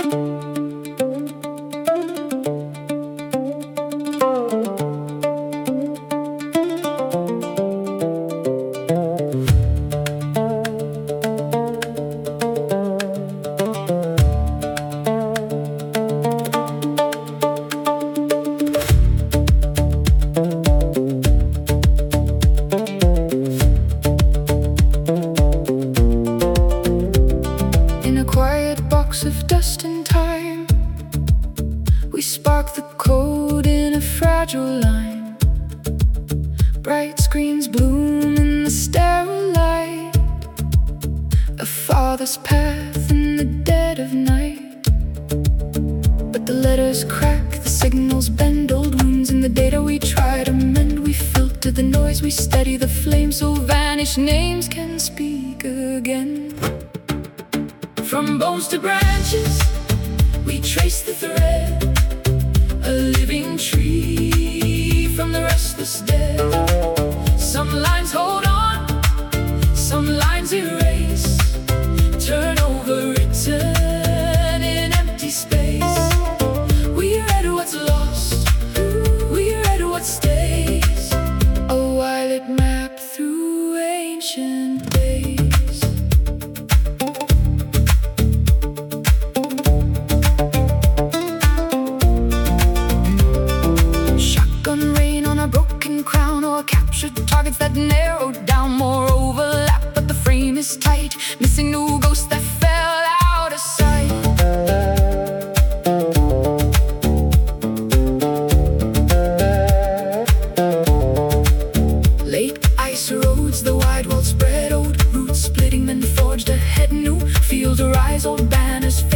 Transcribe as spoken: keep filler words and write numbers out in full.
Of dust and time, we spark the code in a fragile line. Bright screens bloom in the sterile light, a father's path in the dead of night. But the letters crack, the signals bend, old wounds in the data we try to mend. We filter the noise, we steady the flame, so vanished names can speak again. From bones to branches, we trace the thread, a living tree from the restless dead. Some lines hold on, some lines erase, turn over written in empty space. We read what's lost, we read what stays, a violet map through ancient days. Captured targets that narrowed down, more overlap, but the frame is tight, missing no ghosts that fell out of sight. Late ice erodes the wide world spread, old roots splitting, then forged ahead, new fields arise, old banners fade.